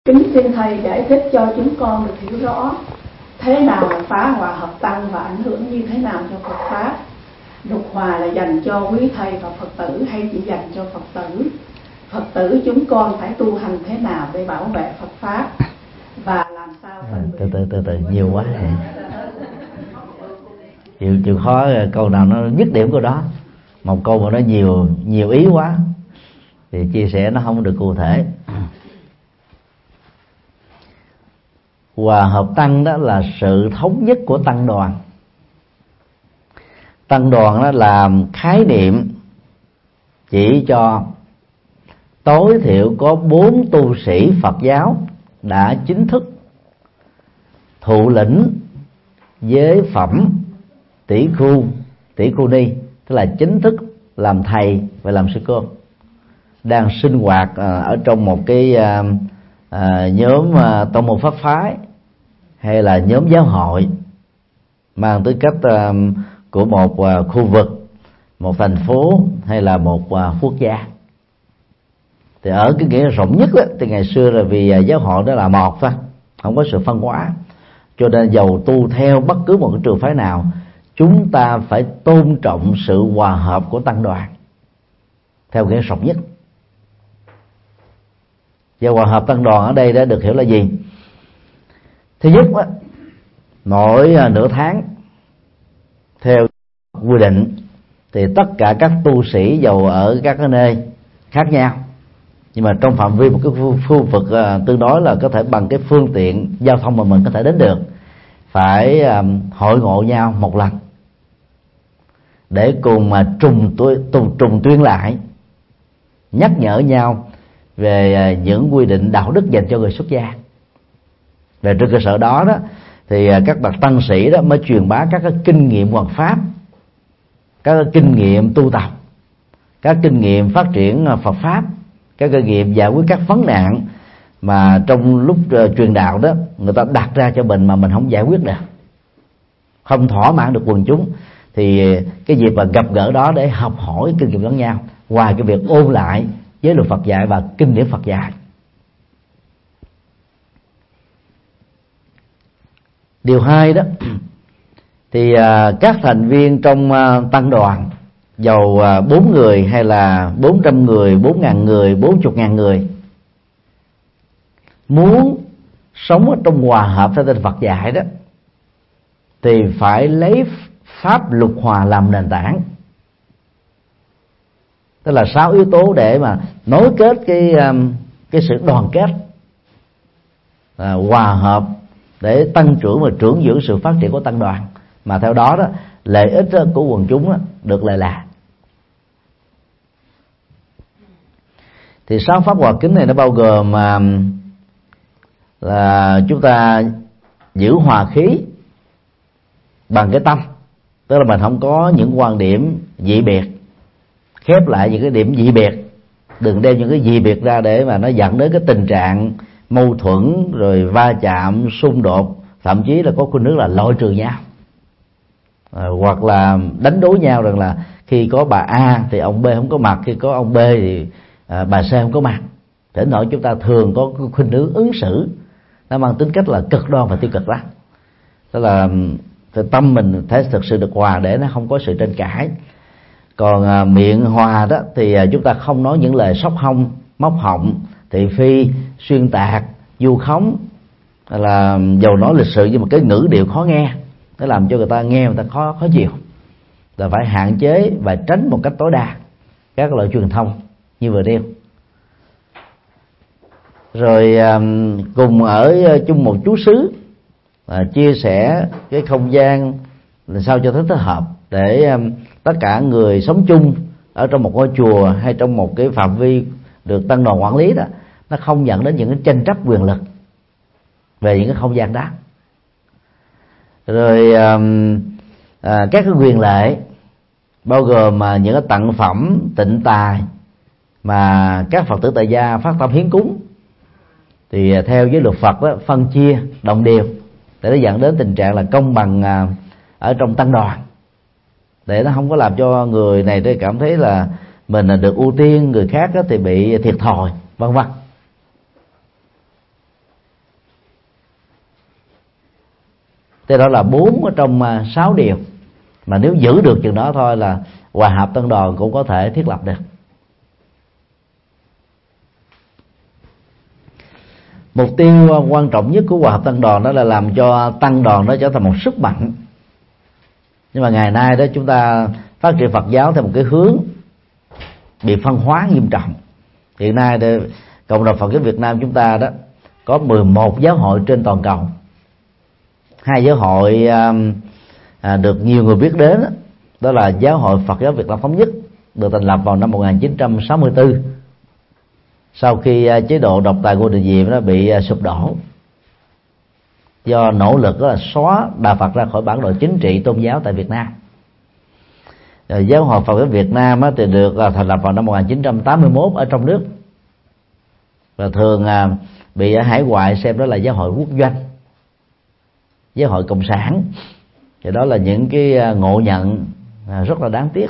Kính xin Thầy giải thích cho chúng con được hiểu rõ thế nào là phá hòa hợp tăng và ảnh hưởng như thế nào cho Phật Pháp. Lục hòa là dành cho quý Thầy và Phật tử hay chỉ dành cho Phật tử? Phật tử chúng con phải tu hành thế nào để bảo vệ Phật Pháp và làm sao từ từ nhiều quá chịu khó câu nào nó dứt điểm của đó, một câu mà nó nhiều ý quá thì chia sẻ nó không được cụ thể. Hòa hợp tăng đó là sự thống nhất của tăng đoàn. Tăng đoàn đó là khái niệm chỉ cho tối thiểu có 4 tu sĩ Phật giáo đã chính thức thụ lĩnh giới phẩm tỷ khu ni, tức là chính thức làm thầy và làm sư cô, đang sinh hoạt ở trong một cái nhóm tông môn pháp phái hay là nhóm giáo hội mang tư cách của một khu vực, một thành phố hay là một quốc gia. Thì ở cái nghĩa rộng nhất đó, thì ngày xưa là vì giáo hội đó là một thôi, không có sự phân hóa, cho nên dầu tu theo bất cứ một cái trường phái nào, chúng ta phải tôn trọng sự hòa hợp của tăng đoàn theo nghĩa rộng nhất. Và hòa hợp tăng đoàn ở đây đã được hiểu là gì? Thứ nhất đó, mỗi nửa tháng theo quy định thì tất cả các tu sĩ dầu ở các nơi khác nhau, nhưng mà trong phạm vi một cái khu vực tương đối là có thể bằng cái phương tiện giao thông mà mình có thể đến được, phải hội ngộ nhau một lần để cùng mà trùng tuyên lại, nhắc nhở nhau về những quy định đạo đức dành cho người xuất gia. Về trên cơ sở đó thì các bậc tăng sĩ đó mới truyền bá các cái kinh nghiệm hoằng pháp, các cái kinh nghiệm tu tập, các kinh nghiệm phát triển Phật pháp, các kinh nghiệm giải quyết các vấn nạn mà trong lúc truyền đạo đó người ta đặt ra cho mình mà mình không giải quyết được, không thỏa mãn được quần chúng, thì cái dịp mà gặp gỡ đó để học hỏi kinh nghiệm lẫn nhau, ngoài cái việc ôn lại giới luật Phật dạy và kinh điển Phật dạy. Điều hai đó thì các thành viên trong tăng đoàn, dầu 4 người hay là 400 người, 4.000 người, 40.000 người, muốn sống ở trong hòa hợp theo tinh Phật dạy đó thì phải lấy pháp lục hòa làm nền tảng. Tức là 6 yếu tố để mà nối kết cái sự đoàn kết, hòa hợp để tăng trưởng và trưởng dưỡng sự phát triển của tăng đoàn, mà theo đó đó lợi ích của quần chúng đó, được lợi lạc. Thì 6 pháp hòa kính này nó bao gồm là chúng ta giữ hòa khí bằng cái tâm, tức là mình không có những quan điểm dị biệt, khép lại những cái điểm dị biệt, đừng đem những cái dị biệt ra để mà nó dẫn đến cái tình trạng mâu thuẫn rồi va chạm, xung đột, thậm chí là có khuynh hướng là loại trừ nhau, hoặc là đánh đố nhau rằng là khi có bà A thì ông B không có mặt, khi có ông B thì bà C không có mặt. Để nỗi chúng ta thường có khuynh hướng ứng xử nó mang tính cách là cực đoan và tiêu cực đó. Tức là tâm mình phải thực sự được hòa để nó không có sự tranh cãi. Còn miệng hòa đó thì chúng ta không nói những lời sốc hông, móc họng, thị phi, xuyên tạc, vu khống, là dầu nói lịch sự nhưng mà cái ngữ điệu khó nghe, nó làm cho người ta nghe người ta khó chịu. Là phải hạn chế và tránh một cách tối đa các loại truyền thông như vừa nêu. Rồi cùng ở chung một chú xứ, chia sẻ cái không gian làm sao cho thích hợp để tất cả người sống chung ở trong một ngôi chùa hay trong một cái phạm vi được tăng đoàn quản lý đó, nó không dẫn đến những cái tranh chấp quyền lực về những cái không gian đó. Rồi các cái quyền lệ bao gồm những cái tặng phẩm tịnh tài mà các Phật tử tại gia phát tâm hiến cúng, thì theo với luật Phật đó, phân chia đồng đều để nó dẫn đến tình trạng là công bằng ở trong tăng đoàn, để nó không có làm cho người này cảm thấy là mình là được ưu tiên, người khác thì bị thiệt thòi, vân vân. Thế đó là 4 ở trong 6 điều mà nếu giữ được chừng đó thôi là Hòa Hợp Tăng Đoàn cũng có thể thiết lập được. Mục tiêu quan trọng nhất của Hòa Hợp Tăng Đoàn đó là làm cho tăng đoàn đó trở thành một sức mạnh. Nhưng mà ngày nay đó chúng ta phát triển Phật giáo theo một cái hướng bị phân hóa nghiêm trọng. Hiện nay cộng đồng Phật giáo Việt Nam chúng ta đó có 11 giáo hội trên toàn cầu. 2 giáo hội được nhiều người biết đến đó là Giáo hội Phật giáo Việt Nam Thống nhất, được thành lập vào năm 1964 sau khi chế độ độc tài Ngô Đình Diệm nó bị sụp đổ do nỗ lực đó là xóa Đạo Phật ra khỏi bản đồ chính trị tôn giáo tại Việt Nam. Giáo hội Phật giáo Việt Nam thì được thành lập vào năm 1981 ở trong nước, và thường bị ở hải ngoại xem đó là giáo hội quốc doanh, giáo hội cộng sản. Thì đó là những cái ngộ nhận rất là đáng tiếc.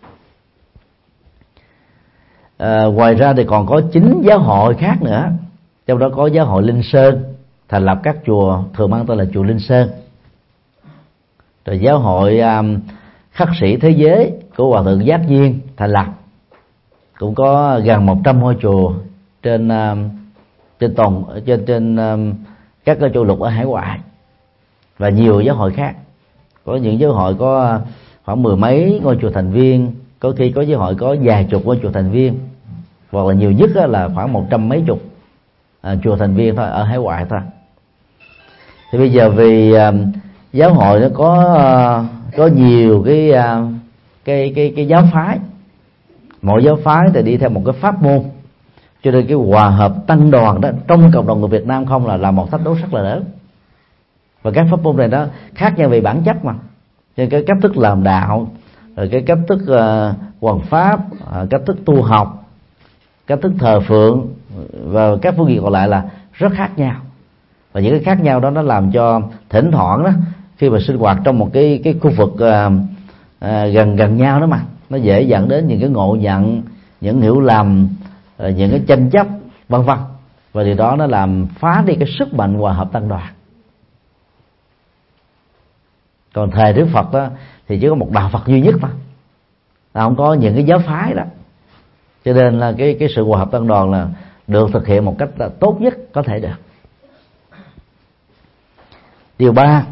Ngoài ra thì còn có 9 giáo hội khác nữa, trong đó có giáo hội Linh Sơn thành lập các chùa thường mang tên là chùa Linh Sơn, rồi giáo hội Khất Sĩ Thế Giới của Hòa thượng Giác Duyên thành lập, cũng có gần 100 ngôi chùa trên các châu lục ở hải ngoại, và nhiều giáo hội khác. Có những giáo hội có khoảng 10 mấy ngôi chùa thành viên, có khi có giáo hội có vài chục ngôi chùa thành viên, hoặc là nhiều nhất là khoảng 100 mấy chục chùa thành viên thôi ở hải ngoại thôi. Thì bây giờ vì giáo hội nó có nhiều cái giáo phái, mỗi giáo phái thì đi theo một cái pháp môn, cho nên cái Hòa Hợp Tăng Đoàn đó trong cộng đồng người Việt Nam không là một thách đố rất là lớn. Và các pháp môn này nó khác nhau về bản chất mà, nên cái cách thức làm đạo, rồi cái cách thức hoằng pháp, cách thức tu học, cách thức thờ phượng và các phương diện còn lại là rất khác nhau. Và những cái khác nhau đó nó làm cho thỉnh thoảng đó khi mà sinh hoạt trong một cái khu vực gần nhau đó mà nó dễ dẫn đến những cái ngộ nhận, những hiểu lầm, những cái tranh chấp vân vân, và điều đó nó làm phá đi cái sức mạnh Hòa Hợp Tăng Đoàn. Còn thời Đức Phật đó thì chỉ có một đạo Phật duy nhất mà, không có những cái giáo phái đó, cho nên là cái sự Hòa Hợp Tăng Đoàn là được thực hiện một cách tốt nhất có thể được. Điều 3,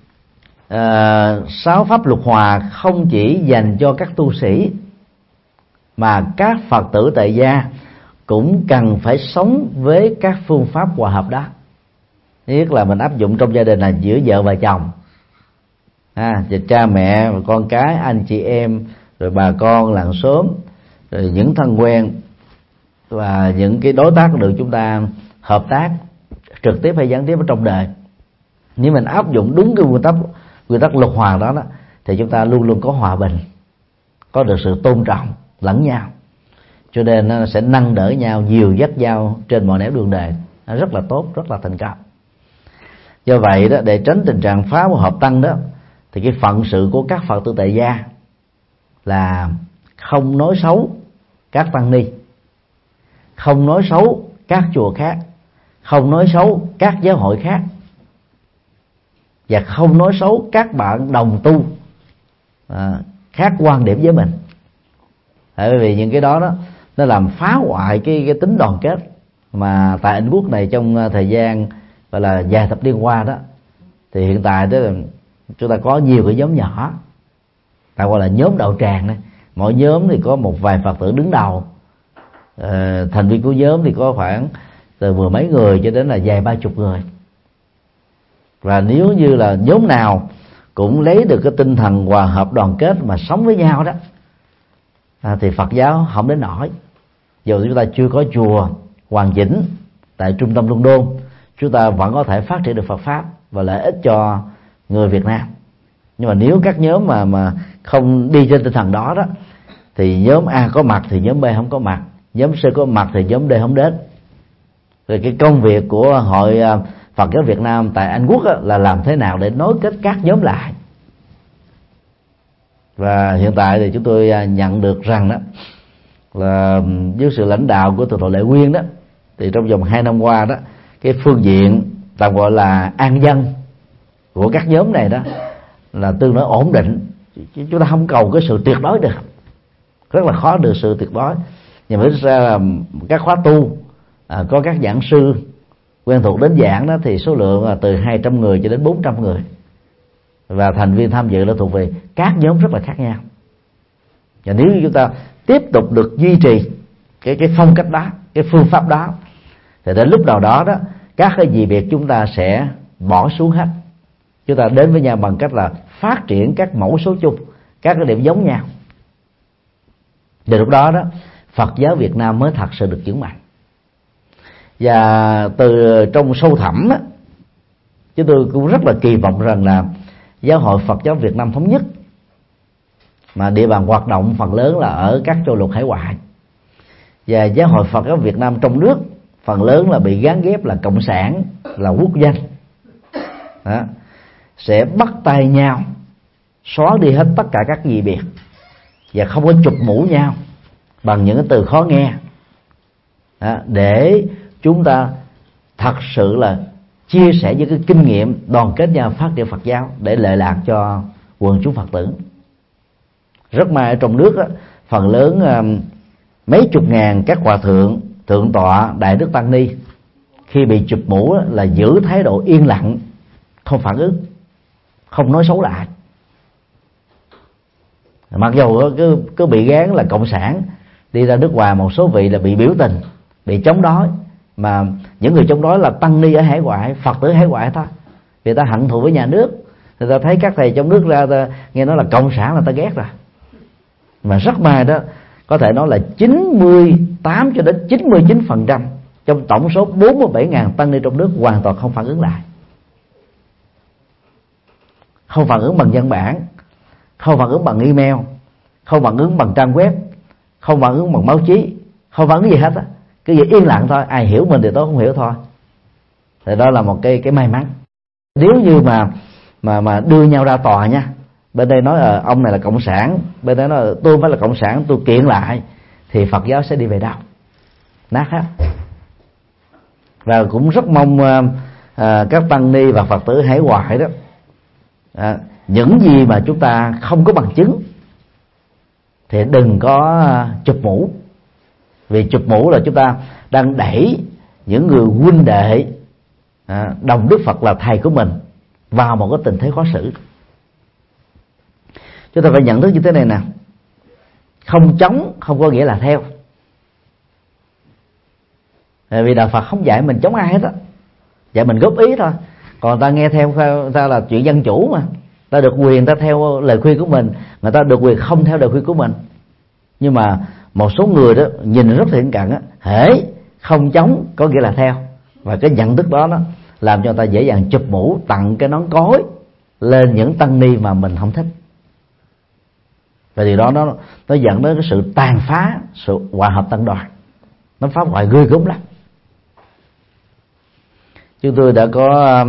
6 pháp luật hòa không chỉ dành cho các tu sĩ mà các Phật tử tại gia cũng cần phải sống với các phương pháp hòa hợp đó. Nhất là mình áp dụng trong gia đình là giữa vợ và chồng, cha mẹ và con cái, anh chị em, rồi bà con làng xóm, rồi những thân quen và những cái đối tác được chúng ta hợp tác trực tiếp hay gián tiếp ở trong đời. Nếu mình áp dụng đúng cái nguyên tắc luật hòa đó thì chúng ta luôn luôn có hòa bình, có được sự tôn trọng lẫn nhau, cho nên nó sẽ nâng đỡ nhau, dìu dắt nhau trên mọi nẻo đường đời, nó rất là tốt, rất là thành công. Do vậy đó, để tránh tình trạng phá hòa hợp tăng đó, thì cái phận sự của các Phật tử tại gia là không nói xấu các tăng ni, không nói xấu các chùa khác, không nói xấu các giáo hội khác, và không nói xấu các bạn đồng tu khác quan điểm với mình. Tại vì những cái đó nó làm phá hoại cái tính đoàn kết mà tại Anh Quốc này trong thời gian gọi là vài thập niên qua đó, thì hiện tại đó là chúng ta có nhiều cái nhóm nhỏ, ta gọi là nhóm đạo tràng này. Mỗi nhóm thì có một vài Phật tử đứng đầu, thành viên của nhóm thì có khoảng từ 10 mấy người cho đến là vài 30 người. Và nếu như là nhóm nào cũng lấy được cái tinh thần hòa hợp đoàn kết mà sống với nhau đó, thì Phật giáo không đến nổi. Dù chúng ta chưa có chùa hoàn chỉnh tại trung tâm London, chúng ta vẫn có thể phát triển được Phật pháp và lợi ích cho người Việt Nam. Nhưng mà nếu các nhóm mà không đi trên tinh thần đó đó, thì nhóm A có mặt thì nhóm B không có mặt, nhóm C có mặt thì nhóm D không đến. Rồi cái công việc của Hội Phật giáo Việt Nam tại Anh Quốc là làm thế nào để nối kết các nhóm lại. Và hiện tại thì chúng tôi nhận được rằng đó là với sự lãnh đạo của Thượng tọa Lệ Nguyên đó, thì trong vòng 2 năm qua đó, cái phương diện tạm gọi là an dân của các nhóm này đó là tương đối ổn định. Chúng ta không cầu cái sự tuyệt đối được, rất là khó được sự tuyệt đối. Nhưng mà ra là các khóa tu có các giảng sư quen thuộc đến giảng đó thì số lượng là từ 200 người cho đến 400 người, và thành viên tham dự là thuộc về các nhóm rất là khác nhau. Và nếu chúng ta tiếp tục được duy trì cái phong cách đó, cái phương pháp đó, thì đến lúc nào đó đó các cái gì biệt chúng ta sẽ bỏ xuống hết. Chúng ta đến với nhau bằng cách là phát triển các mẫu số chung, các cái điểm giống nhau. Đến lúc đó đó Phật giáo Việt Nam mới thật sự được vững mạnh. Và từ trong sâu thẳm á, chúng tôi cũng rất là kỳ vọng rằng là Giáo hội Phật giáo Việt Nam thống nhất, mà địa bàn hoạt động phần lớn là ở các châu lục hải ngoại, và Giáo hội Phật giáo Việt Nam trong nước phần lớn là bị gán ghép là cộng sản, là quốc danh đó, sẽ bắt tay nhau xóa đi hết tất cả các dị biệt và không có chụp mũ nhau bằng những cái từ khó nghe đó, để chúng ta thật sự là chia sẻ những cái kinh nghiệm, đoàn kết nhau phát triển Phật giáo để lợi lạc cho quần chúng Phật tử. Rất may ở trong nước đó, phần lớn mấy chục ngàn các hòa thượng, thượng tọa, đại đức tăng ni khi bị chụp mũ là giữ thái độ yên lặng, không phản ứng, không nói xấu lại. Mặc dù cứ bị gán là cộng sản, đi ra nước ngoài một số vị là bị biểu tình, bị chống đối, mà những người chống đối là tăng ni ở hải ngoại, Phật tử hải ngoại thôi. Vì ta hận thù với nhà nước, người ta thấy các thầy trong nước ra ta nghe nói là cộng sản là ta ghét rồi. Mà rất may đó, có thể nói là 98 cho đến 99% trong tổng số 47.000 tăng ni trong nước hoàn toàn không phản ứng lại. Không phản ứng bằng văn bản, không phản ứng bằng email, không phản ứng bằng trang web, không phản ứng bằng báo chí, không phản ứng gì hết á. Cứ vậy yên lặng thôi, ai hiểu mình thì tôi không hiểu thôi. Thì đó là một cái may mắn. Nếu như mà đưa nhau ra tòa nha, bên đây nói ông này là cộng sản, bên đây nói tôi phải là cộng sản, tôi kiện lại, thì Phật giáo sẽ đi về đâu? Nát hết. Và cũng rất mong các tăng ni và Phật tử hải ngoại đó, những gì mà chúng ta không có bằng chứng thì đừng có chụp mũ. Vì chụp mũ là chúng ta đang đẩy những người huynh đệ đồng Đức Phật là thầy của mình vào một cái tình thế khó xử. Chúng ta phải nhận thức như thế này nè: không chống không có nghĩa là theo. Vì Đạo Phật không dạy mình chống ai hết á, dạy mình góp ý thôi. Còn ta nghe theo ta là chuyện dân chủ mà, ta được quyền ta theo lời khuyên của mình, người ta được quyền không theo lời khuyên của mình. Nhưng mà một số người đó nhìn rất thiện cận á, hễ không chống có nghĩa là theo, và cái nhận thức đó làm cho ta dễ dàng chụp mũ, tặng cái nón cối lên những tăng ni mà mình không thích. Và điều đó nó dẫn đến cái sự tàn phá, sự hòa hợp tăng đoàn, nó phá hoại ghê gớm lắm. Chúng tôi đã có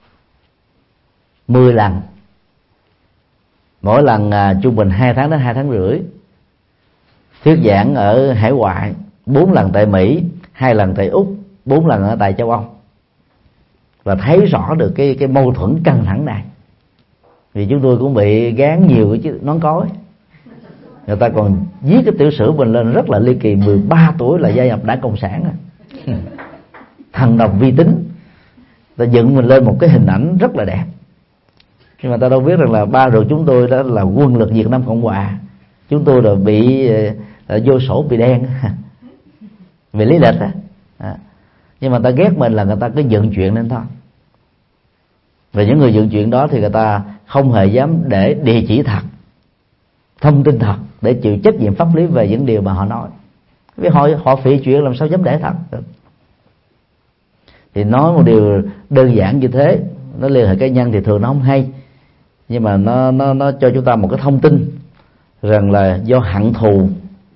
10 lần, mỗi lần trung bình 2 tháng đến 2 tháng rưỡi thuyết giảng ở hải ngoại, 4 lần tại Mỹ, 2 lần tại Úc, 4 lần ở tại châu Âu, và thấy rõ được cái mâu thuẫn căng thẳng này. Vì chúng tôi cũng bị gán nhiều cái nón cối. Người ta còn viết cái tiểu sử mình lên rất là ly kỳ, 13 tuổi là gia nhập Đảng Cộng sản à. Thằng đồng vi tính, ta dựng mình lên một cái hình ảnh rất là đẹp, nhưng mà ta đâu biết rằng là ba ruột chúng tôi đó là quân lực Việt Nam Cộng Hòa. Chúng tôi là bị vô sổ bị đen vì lý lịch á. Nhưng mà ta ghét mình là người ta cứ dựng chuyện lên thôi. Và những người dựng chuyện đó thì người ta không hề dám để địa chỉ thật, thông tin thật để chịu trách nhiệm pháp lý về những điều mà họ nói. Vì họ phỉ chuyện làm sao dám để thật. Thì nói một điều đơn giản như thế, nó liên hệ cá nhân thì thường nó không hay, nhưng mà nó cho chúng ta một cái thông tin rằng là do hận thù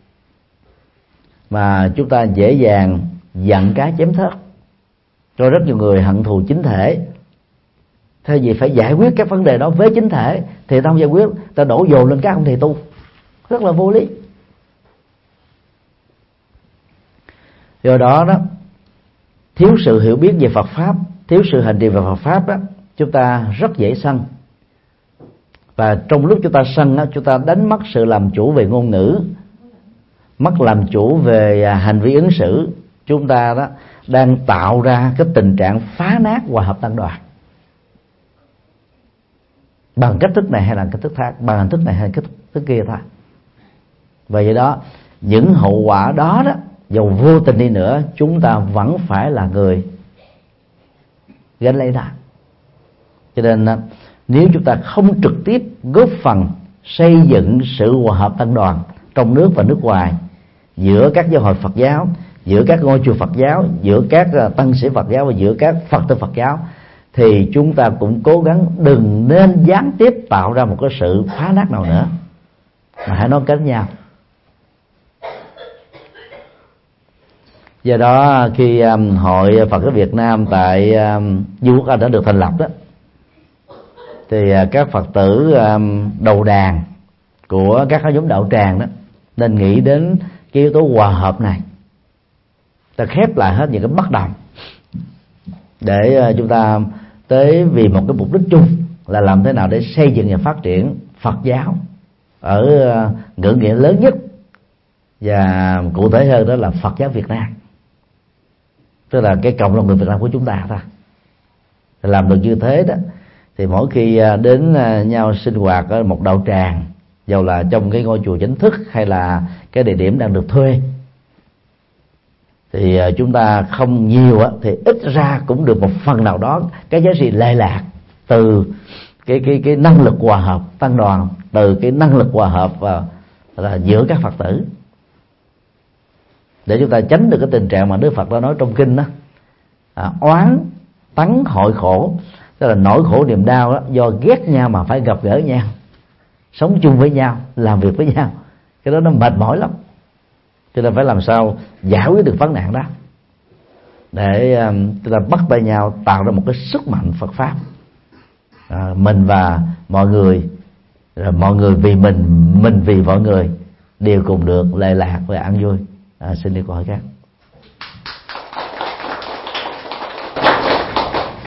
mà chúng ta dễ dàng giận cá chém thớt. Cho rất nhiều người hận thù chính thể, thay vì phải giải quyết các vấn đề đó với chính thể thì ta không giải quyết, ta đổ dồn lên các ông thầy tu, rất là vô lý. Do đó thiếu sự hiểu biết về Phật pháp, thiếu sự hành trì về Phật pháp đó, chúng ta rất dễ sân, và trong lúc chúng ta sân á, chúng ta đánh mất sự làm chủ về ngôn ngữ, mất làm chủ về hành vi ứng xử. Chúng ta đó đang tạo ra cái tình trạng phá nát hòa hợp tăng đoàn bằng cách thức này hay là cách thức khác, bằng hình thức này hay cách thức kia thôi. Và vậy đó, những hậu quả đó đó, dầu vô tình đi nữa, chúng ta vẫn phải là người gánh lấy đó. Cho nên nếu chúng ta không trực tiếp góp phần xây dựng sự hòa hợp tăng đoàn trong nước và nước ngoài, giữa các giáo hội Phật giáo, giữa các ngôi chùa Phật giáo, giữa các tăng sĩ Phật giáo và giữa các Phật tử Phật giáo, thì chúng ta cũng cố gắng đừng nên gián tiếp tạo ra một cái sự phá nát nào nữa, mà hãy nói kết nhau. Do đó khi Hội Phật giáo Việt Nam tại Vương quốc Anh đã được thành lập đó, thì các Phật tử đầu đàn của các nhóm đạo tràng đó nên nghĩ đến cái yếu tố hòa hợp này. Ta khép lại hết những cái bất đồng để chúng ta tới vì một cái mục đích chung là làm thế nào để xây dựng và phát triển Phật giáo ở ngữ nghĩa lớn nhất, và cụ thể hơn đó là Phật giáo Việt Nam, tức là cái cộng đồng người Việt Nam của chúng ta thôi. Làm được như thế đó thì mỗi khi đến nhau sinh hoạt ở một đạo tràng, dầu là trong cái ngôi chùa chính thức hay là cái địa điểm đang được thuê, thì chúng ta không nhiều thì ít ra cũng được một phần nào đó cái giá trị lệ lạc từ cái năng lực hòa hợp tăng đoàn, từ cái năng lực hòa hợp là giữa các Phật tử, để chúng ta tránh được cái tình trạng mà Đức Phật đã nói trong kinh đó, oán tắng hội khổ, tức là nỗi khổ niềm đau đó, do ghét nhau mà phải gặp gỡ nhau, sống chung với nhau, làm việc với nhau, cái đó nó mệt mỏi lắm. Cho nên phải làm sao giải quyết được vấn nạn đó, để chúng ta bắt tay nhau tạo ra một cái sức mạnh Phật pháp, mình và mọi người, rồi mọi người vì mình vì mọi người, đều cùng được lệ lạc và an vui. Xin đi câu hỏi khác.